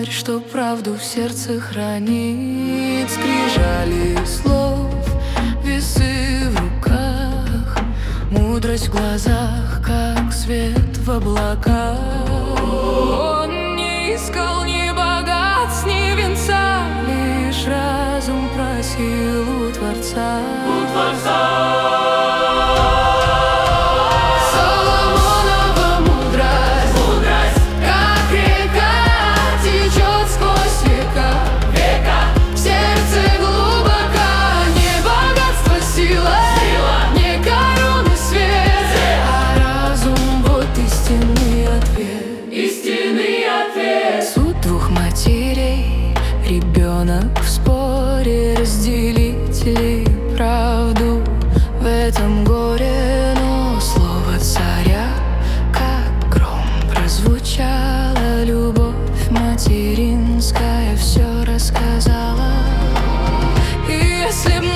Матерь, что правду в сердце хранит, скрижали слов, весы в руках, мудрость в глазах, как свет в облаках. Он не искал ни богатств, ни венца, лишь разум просил у Творца. Соломонова мудрость, как река, течет сквозь века. В сердце глубоко не богатство, сила, не короны, свет, а разум — вот истинный ответ. Суд двух матерей, ребенок в споре, разделители правду в этом горе. Но слово царя, как гром, прозвучало. Любовь материнская все рассказала. И если б